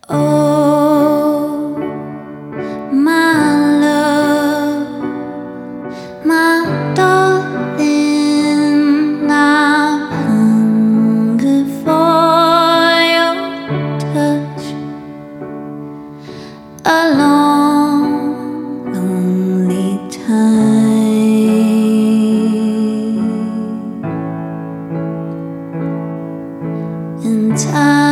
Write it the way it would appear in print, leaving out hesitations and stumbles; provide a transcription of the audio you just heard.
Oh, my love, my darling, I hunger for your touch. A long, lonely time, and time